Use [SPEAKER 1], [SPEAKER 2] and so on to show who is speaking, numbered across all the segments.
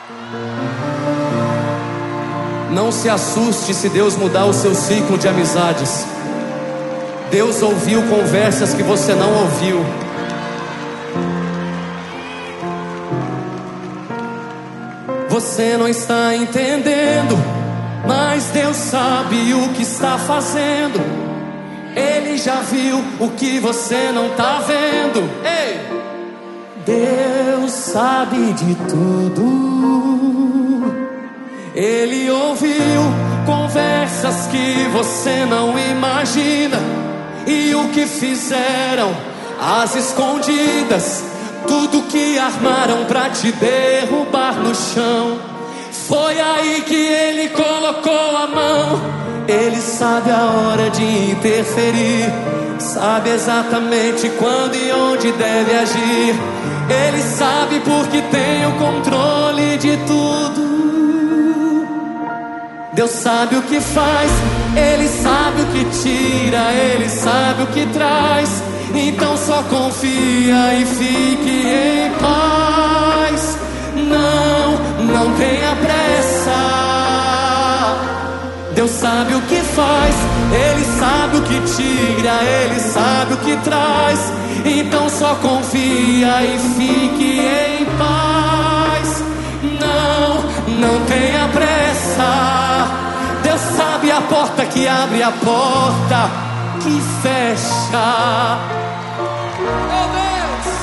[SPEAKER 1] Não se assuste se Deus mudar o seu ciclo de amizades. Deus ouviu conversas que você não ouviu. Você não está entendendo, mas Deus sabe o que está fazendo. Ele já viu o que você não está vendo. Ei! Deus sabe de tudo. Ele ouviu conversas que você não imagina, e o que fizeram às escondidas, tudo que armaram pra te derrubar no chão. Foi aí que Ele colocou a mão. Ele sabe a hora de interferir, sabe exatamente quando e onde deve agir. Ele sabe porque tem o controle de tudo. Deus sabe o que faz, Ele sabe o que tira, Ele sabe o que traz. Então só confia e fique em paz. Não tenha pressa. Deus sabe o que faz, Ele sabe o que tira, Ele sabe o que traz. Então só confia e fique em paz. Não tenha pressa. Deus sabe a porta que abre, a porta que fecha. Oh Deus!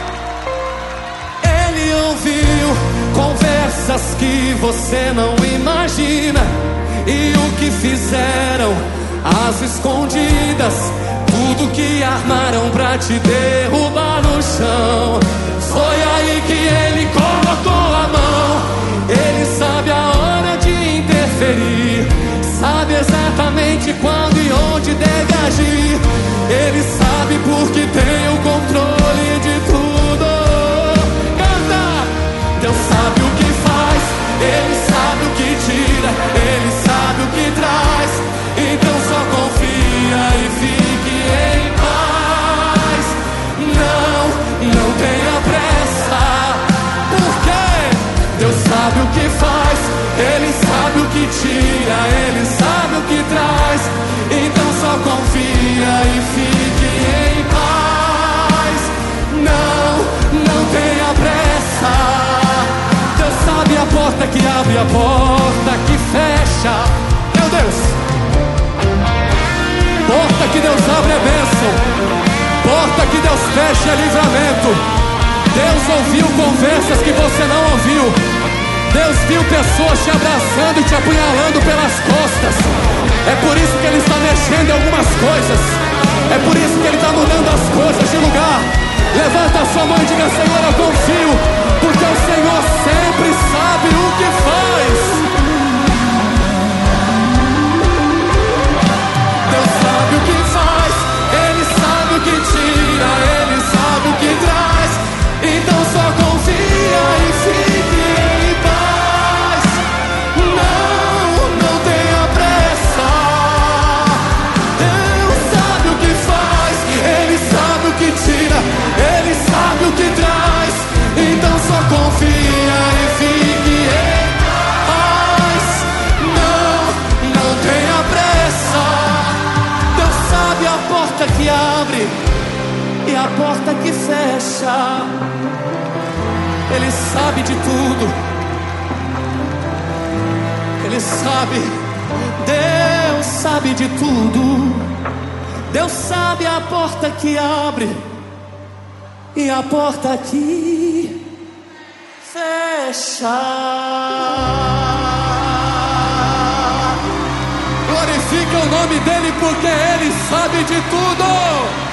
[SPEAKER 1] Ele ouviu conversas que você não imagina, e o que fizeram às escondidas, tudo que armaram pra te derrubar no chão. Foi aí que Ele colocou a mão. Ele sabe a hora de interferir, sabe exatamente quando e onde deve agir. Ele sabe porque tem o controle de tudo. Canta! Deus sabe o que faz, Ele sabe o que tira, Ele sabe o que traz. Então só confia e fique em paz. Não tenha pressa. Por quê? Deus sabe o que faz, Ele sabe o que tira, Ele sabe o que traz. Então só confia e fique em paz. Não tenha pressa. Deus sabe a porta que abre, a porta que fecha. Meu Deus! Porta que Deus abre é bênção, porta que Deus fecha é livramento. Deus ouviu conversas que você não ouviu. Deus viu pessoas te abraçando e te apunhalando pelas costas. É por isso que Ele está mexendo em algumas coisas. É por isso que Ele está mudando as coisas de lugar. Levanta a sua mão e diga: Senhor, eu confio, porque o Senhor sempre sabe o que faz. Deus sabe o que faz, Ele sabe o que tira, Ele sabe o que traz. Então só confia e fique em paz. Não tenha pressa. Deus sabe o que faz, Ele sabe o que tira, Ele sabe o que traz. Então só confia e fique em paz. Não tenha pressa. Deus sabe a porta que abre e a porta que fecha. Ele sabe de tudo. Ele sabe. Deus sabe de tudo. Deus sabe a porta que abre e a porta que fecha. Glorifica o nome dEle, porque Ele sabe de tudo.